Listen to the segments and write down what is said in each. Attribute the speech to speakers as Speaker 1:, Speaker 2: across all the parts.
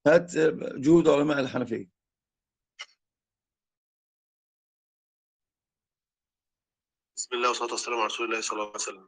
Speaker 1: هات جهود علماء الحنفية.
Speaker 2: بسم الله والصلاة والسلام على رسول الله صلى الله عليه وسلم.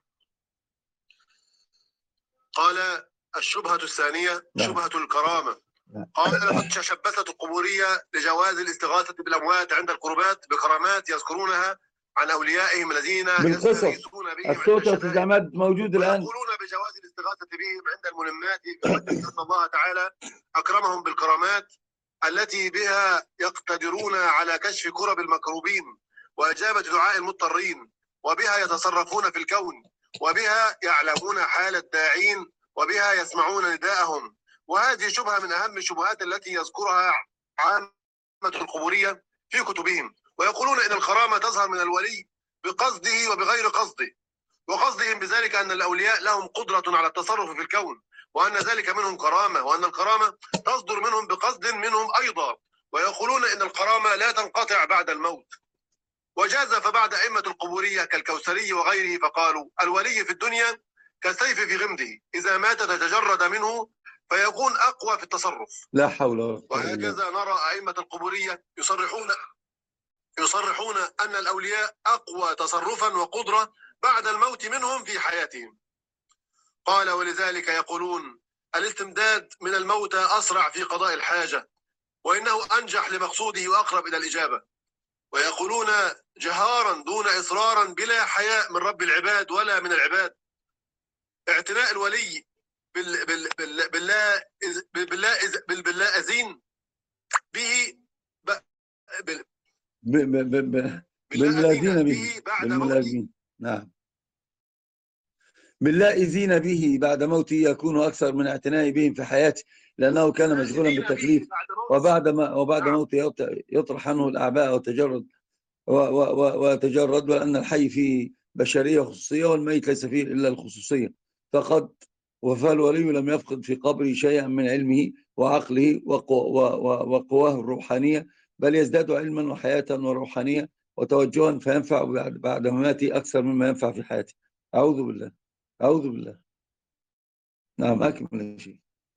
Speaker 2: قال الشبهة الثانية شبهة الكرامة. قال لقد تشبثت القبورية لجواز الاستغاثة بالأموات عند القربات بكرامات يذكرونها عن أوليائهم الذين يستغيثون بهم.
Speaker 1: الصوت يا أستاذ عماد موجود الآن.
Speaker 2: يقولون بجواز الاستغاثة بهم عند الملمات بحجة أن الله تعالى أكرمهم بالكرامات التي بها يقتدرون على كشف كرب المكروبين وإجابة دعاء المضطرين، وبها يتصرفون في الكون، وبها يعلمون حال الداعين، وبها يسمعون نداءهم. وهذه شبهة من أهم الشبهات التي يذكرها عامة القبورية في كتبهم، ويقولون إن الكرامة تظهر من الولي بقصده وبغير قصده، وقصدهم بذلك أن الأولياء لهم قدرة على التصرف في الكون، وأن ذلك منهم كرامة، وأن الكرامة تصدر منهم بقصد منهم أيضا. ويقولون إن الكرامة لا تنقطع بعد الموت. وجازف بعد أئمة القبورية كالكوثري وغيره فقالوا الولي في الدنيا كالسيف في غمده، إذا مات تتجرد منه فيكون أقوى في التصرف.
Speaker 1: لا حول ولا قوة.
Speaker 2: وهكذا نرى أئمة القبورية يصرحون أن الأولياء أقوى تصرفا وقدرة بعد الموت منهم في حياتهم. قال ولذلك يقولون الاستمداد من الموتى أسرع في قضاء الحاجة، وإنه أنجح لمقصوده وأقرب إلى الإجابة. ويقولون جهارا دون إصرارا بلا حياء من رب العباد ولا من العباد اعتناء الولي باللائزين به
Speaker 1: بالملازين به بعد موته. نعم، باللائزين به بعد موته يكون أكثر من اعتناء بهم في حياته، لأنه كان مشغولا بالتكليف، وبعد موته يطرح عنه الأعباء ويتجرد، وأن الحي فيه بشرية خصوصية والميت ليس فيه إلا الخصوصية فقط. فالولي لم يفقد في قبره شيئا من علمه وعقله وقواه الروحانية، بل يزداد علما وحياة وروحانية وتوجها، فينفع بعد مماته أكثر مما ينفع في حياته. أعوذ بالله، أعوذ بالله. نعم، أكمل شيء.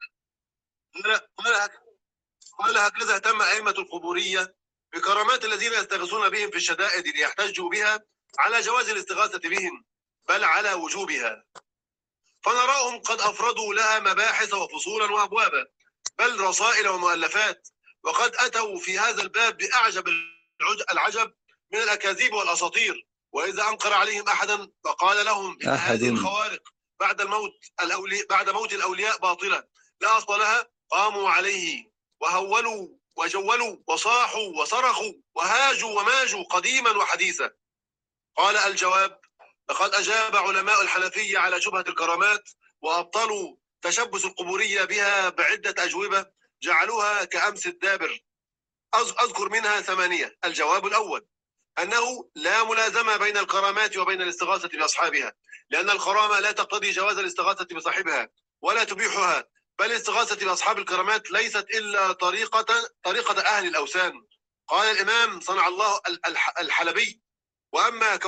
Speaker 2: قال هكذا اهتم أئمة القبورية بكرامات الذين يستغيثون بهم في الشدائد ليحتجوا بها على جواز الاستغاثة بهم، بل على وجوبها. فنراهم قد أفردوا لها مباحث وفصولا وأبوابا، بل رسائل ومؤلفات، وقد أتوا في هذا الباب بأعجب العجب من الأكاذيب والأساطير. وإذا أنكر عليهم أحدا فقال لهم إن هذه الخوارق بعد موت الأولياء باطلة لا أصل لها، قاموا عليه وهولوا وجولوا وصاحوا وصرخوا وهاجوا وماجوا قديما وحديثا. قال الجواب: لقد أجاب علماء الحنفية على شبهة الكرامات وأبطلوا تشبث القبورية بها بعدة أجوبة جعلوها كأمس الدابر، أذكر منها 8. الجواب الأول: أنه لا ملازمة بين الكرامات وبين الاستغاثة بأصحابها، لأن الكرامة لا تقتضي جواز الاستغاثة بصاحبها ولا تبيحها، بل الاستغاثة بأصحاب الكرامات ليست إلا طريقة أهل الأوثان. قال الإمام صنع الله الحلبي: وأما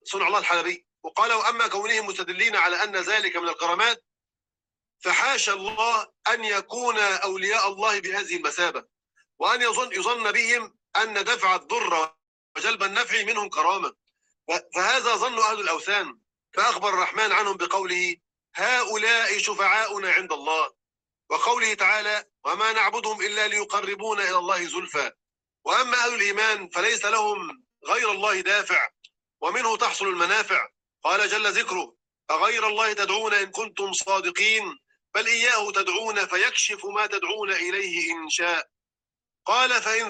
Speaker 2: كونهم مستدلين على أن ذلك من الكرامات فحاشا الله أن يكون أولياء الله بهذه المثابة، وأن يظن بهم أن دفع الضر وجلب النفع منهم كرامة، فهذا ظن أهل الأوثان. فأخبر الرحمن عنهم بقوله: هؤلاء شفعاؤنا عند الله، وقوله تعالى: وما نعبدهم إلا ليقربونا إلى الله زلفى. وأما أهل الإيمان فليس لهم غير الله دافع، ومنه تحصل المنافع. قال جل ذكره: أغير الله تدعون إن كنتم صادقين، بل إياه تدعون فيكشف ما تدعون إليه إن شاء. قال فإن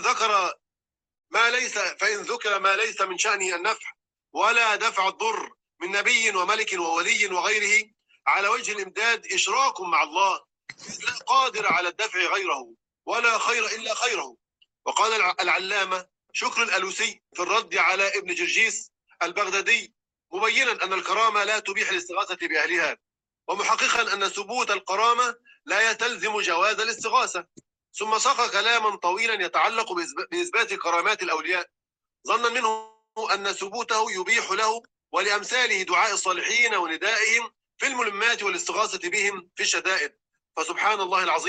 Speaker 2: ذكر ما ليس من شأنه النفع ولا دفع الضر من نبي وملك وولي وغيره على وجه الإمداد إشراك مع الله، لا قادر على الدفع غيره ولا خير إلا خيره. وقال العلامة شكر الألوسي في الرد على ابن جرجيس البغدادي مبينا أن الكرامة لا تبيح الاستغاثة بأهلها، ومحققا أن ثبوت الكرامة لا يستلزم جواز الاستغاثة. ثم ساق كلاما طويلا يتعلق بإثبات كرامات الأولياء، ظنا منه أن ثبوته يبيح له ولأمثاله دعاء الصالحين وندائهم في الملمات والاستغاثة بهم في الشدائد. فسبحان الله العظيم،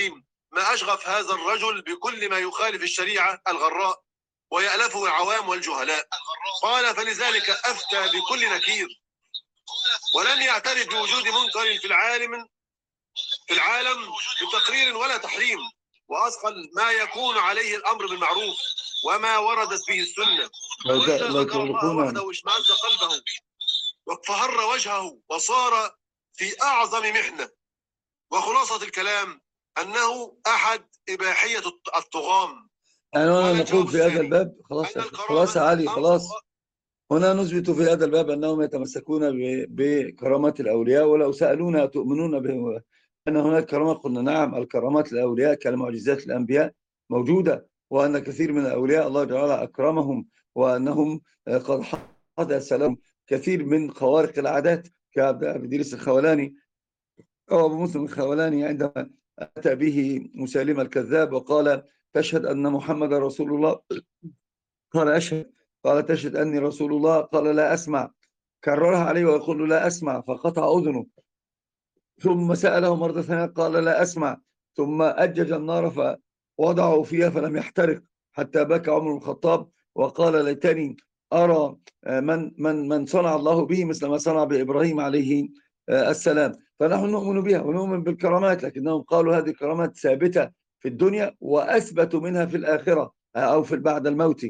Speaker 2: ما أشغف هذا الرجل بكل ما يخالف الشريعة الغراء ويألفه العوام والجهلاء. قال: فلذلك أفتى بكل نكير، ولم يعترف بوجود منكر في العالم بتقرير ولا تحريم، وأثقل ما يكون عليه الأمر بالمعروف وما وردت به السنة. وإذا ذكر الله وحده اشمأز قلبه وفهر وجهه وصار في أعظم محنة. وخلاصة الكلام أنه أحد إباحية الطغام.
Speaker 1: أنا نقول في هذا الباب خلاص يا علي، خلاص. هنا نثبت في هذا الباب أنهم يتمسكون بكرامات الأولياء، ولو سألونا تؤمنون به أن هناك كرامات قلنا نعم. الكرامات الأولياء كالمعجزات الأنبياء موجودة، وأن كثير من الأولياء الله تعالى أكرمهم، وأنهم قد حدث لهم كثير من خوارق العادات، كأبو إدريس الخولاني أو أبو مسلم الخولاني عندما أتى به مسيلمة الكذاب وقال: تشهد أن محمد رسول الله؟ قال: أشهد. قال: تشهد أني رسول الله؟ قال: لا أسمع. كررها عليه ويقول له: لا أسمع، فقطع أذنه. ثم سأله مرة ثانية قال: لا أسمع. ثم أجج النار فوضعه فيها فلم يحترق، حتى بكى عمر بن الخطاب وقال: ليتني أرى من صنع الله به مثل ما صنع بإبراهيم عليه السلام. فنحن نؤمن بها ونؤمن بالكرامات، لكنهم قالوا هذه الكرامات ثابتة في الدنيا وأثبتوا منها في الآخرة أو في بعد الموت.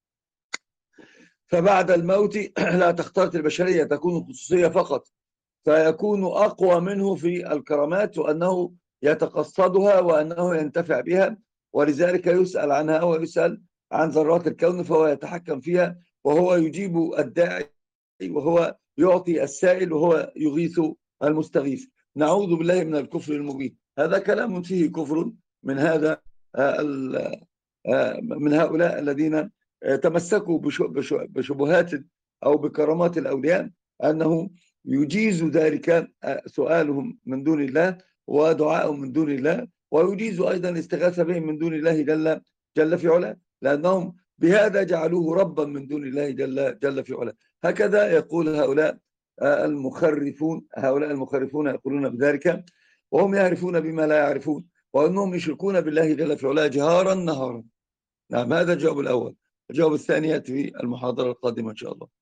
Speaker 1: فبعد الموت لا تختلط البشرية، تكون خصوصية فقط، فيكون أقوى منه في الكرامات، وأنه يتقصدها وأنه ينتفع بها، ولذلك يسأل عنها ويسأل عن ذرات الكون، فهو يتحكم فيها، وهو يجيب الداعي، وهو يعطي السائل، وهو يغيث المستغيث. نعوذ بالله من الكفر المبين. هذا كلام فيه كفر من هؤلاء الذين تمسكوا بشبهات أو بكرامات الأولياء، أنه يجيز ذلك سؤالهم من دون الله ودعائهم من دون الله، ويجيز أيضا الاستغاثة بهم من دون الله جل في علاه، لأنهم بهذا جعلوه ربا من دون الله جل في علاه. هكذا يقول هؤلاء المخرفون يقولون بذلك، وهم يعرفون بما لا يعرفون، وأنهم يشركون بالله جل في علاه جهارا نهارا. نعم، هذا الجواب الأول. الجواب الثاني يأتي في المحاضرة القادمة إن شاء الله.